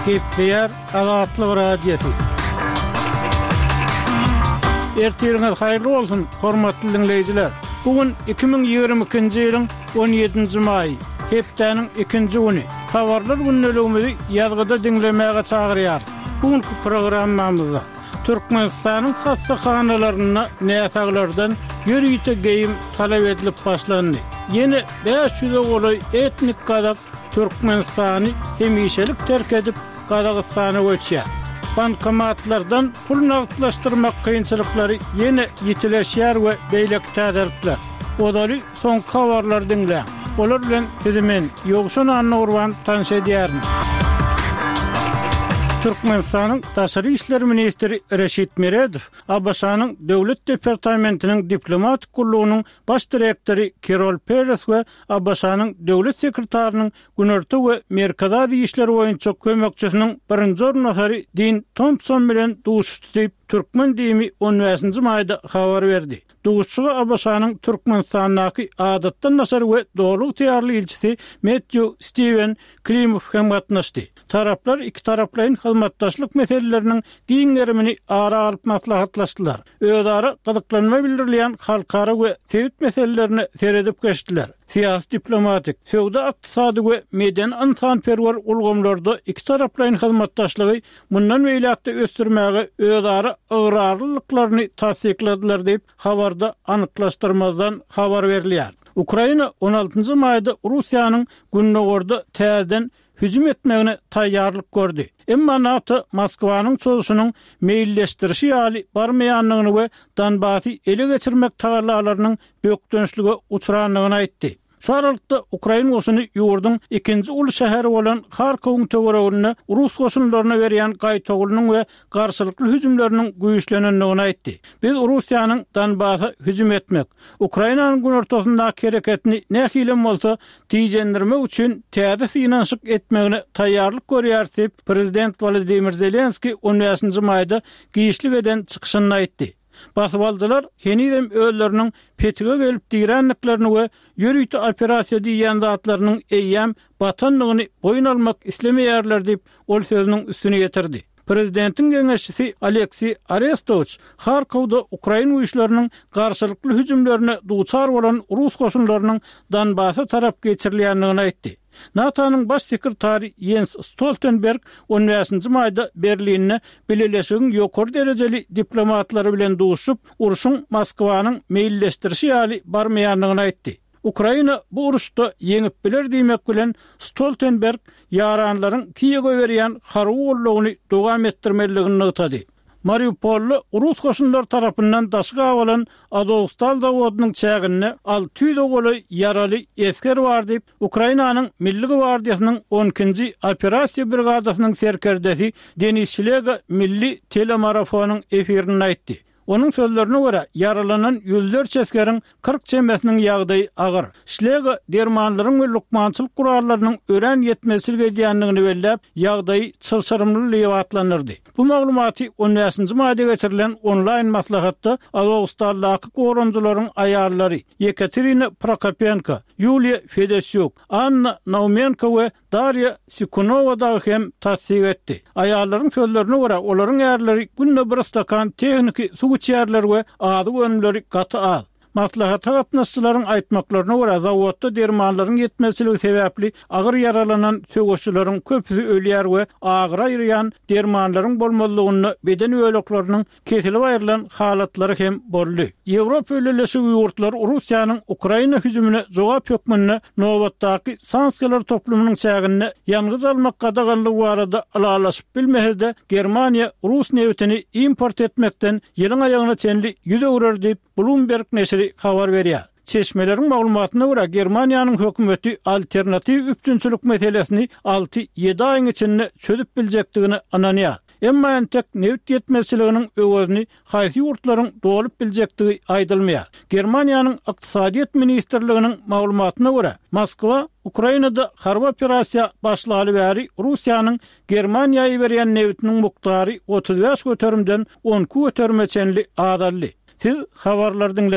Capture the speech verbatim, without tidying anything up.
Gepleyer Azatlyk radiosu. Ertiriňiz haýyrly bolsun, hormatly dinleýijiler. Bugün iki bin ýygrimi ikinji ýylyň on ýedinji maý, hepdeniň ikinji güni. Habarlar günneligimizi ýazgyda dinlemäge çagyrýar. Bugünkü programmamyzda Türkmenistanyň hastahanalaryna näsaglardan ýürüýte geýim talap edilip başlandy. Ýene beş ýüze goly etnik kazak Türkmenistany hemişelik terk edip Kazakstana göçýär. Bankomatlardan pul nagdlaşdyrmak kynçylyklary ýene ýitileşýär we beýlek täzirlikler. Odaly soň habarlar dinle. Olar bilen dimen ýogşan anna tanış edýärin. Türkmenistanyň Taşary işler ministri Reşit Meredow, Abaşanyň döwlet departamentiniň diplomatik gurulugynyň baş direktori Kirol Peres we Abaşanyň döwlet sekretarinyň Günerti we Merkezi işler boýunça kömekçisiniň birinji ornatary Dean Thompson bilen duşuşdy. Türkmen dimi on beşinji maýda habar berdi. Duşuşy Abaşanyň Türkmenistanyňky adatdan nasar we dogrulyk täýärli ilçisi Matthew Steven Klimow hem gatnaşdy. Taraplar iki taraplaryň hyzmatdaşlyk meseleleriniň giňerimini ara alyp maslahatlaşdylar. Özara gyzyklanma bildirilýän halkara we tewit meselelerini seredip geçdiler. Siyasi diplomatik, sowda ykdysady we meden ansanperwer ulgamlarda iki taraplaryň hyzmatdaşlygy mundan beýlekde ösdürmäge özara ygyrarlyklaryny tasdikladiler diýip habarda anyklaşdyrmazdan habar berilýär. Ukraina on altynji maýda Russiýanyň Günnogorda täzeden hüjüm etmegine taýýarlyk gördü. Emma NATO Moskwanyň çözüşiniň meýilleşdirişi ýaly barmaýanlygyny we Donbassy ele geçirmek taýýarlalarynyň bökdönçlüge uçranlygyny aýtdy. Şu aralykda Ukraina goşuny ýurduň ikinji uly şäheri bolan Harkowyň töweregine Rus goşunlaryna berýän gaýtagulunyň we garşylykly hüjümleriniň güýçlenenligini aýtdy. Biz Russiýanyň Donbassy hüjüm etmek, Ukrainanyň gün ortasyndaky hereketini nähilem bolsa tiýjendirmek üçin täze finansyk etmegine taýýarlyk görýär diýip Prezident Volodymyr Zelenski on beşinji maýda giýişlik eden çykyşyny aýtdy. Basbalcılar henidem öýleriniň petige gelip diýrenliklerini we ýürüýte operasiýa diýen zatlarynyň eýýäm batanlygyny boýun almak islemeýärler diýip ol sözüniň üstüne ýetirdi. Prezidentiň geňeşçisi Aleksey Arestovich Harkowda Ukraina güýçleriniň garşylykly hüjümlerine duçar bolan Rus goşunlarynyň Donbassy tarap geçirilýänligini aýtdy. NATO'nun baş sekretari Jens Stoltenberg on beşinji maýda Berlinne Birleşigiň ýokary derejeli diplomatlary bilen duşup, uruşyň Moskwanyň meýilleşdirişi ýaly barmaýanlygyny aýtdy. Ukraina bu uruşda yeňip biler diýmek bilen Stoltenberg ýaranlaryň Kiýewge berýän harby gollagyny dowam etdirmeligini ýetdi. Mariupolly Rus goşunlar tarapyndan daşga awalan Azovstal dawadynyň çägine alty ýüze goly ýaraly esker bar diýip Ukrainanyň Milli Gwardiýasynyň on ikinji operasiýa brigadasynyň serkerdesi Denis Şlega milli telemarafonyň efirini aýtdy. Onun sözlerine göre yaralanan yüzlerce askerin kırk çembesinin ýagdaýy agyr. Şlega dermanlaryň we lukmançylyk gurallarynyň ören yetmezçilik edýänligini bellep, ýagdaýy çylşyrymly diýip atlanyrdy. Bu maglumaty on beşinji maýda geçirilen onlaýn maslahatda Azovstaldaky goranjylaryň aýallary Yekaterina Prokopenko, Yulia Fedosyuk, Anna Naumenko we Darya Sikunova da hem tasdik etdi. Aýallaryň sözlerine göre olaryň ýerleri günne bir stakan tehniki su içerler we ady önümleri gaty al. Maslahata gatnaşçylaryň aýtmaklaryna görä zawodda dermanlaryň yetmezçiligi sebäpli agyr yaralanan söwüşçülaryň köpüsi ölýär we agyr aýryan dermanlaryň bolmalygyny beden öýlekleriniň kesilip aýrylan halatlary hem boldy. Ýewropa ýöneşigi ýurtlary Russiýanyň Ukraina hüjümine jogap ýokmanyny nowatdaky sanksiýalar toplumynyň çägine ýalňyz almak gadaganlygy barada alalaşyp bilmehde Germaniýa Rus newtini import etmekden ýylyň aýagyna çenli ýüze urar diýip Bloomberg neşri habar berýär. Çeşmeleriň maglumatyna görä Germaniýanyň hökümeti alternativ üçinçilik meselesini alty ýedi aýyň içinde çözüp biljekdigini ananýar. Emma entek newt yetmezçiliginiň öwözini haýsy ýurtlaryň dolup biljekdigi aýdylmaýar. Germaniýanyň ykdysadyýet ministrliginiň maglumatyna görä Moskwa Ukrainada harby operasiýa başlaly bäri Russiýanyň Germaniýaýa berýän newtiniň muktary otuz beş göterimden on iki göterime çenli adally. Siz habarlardan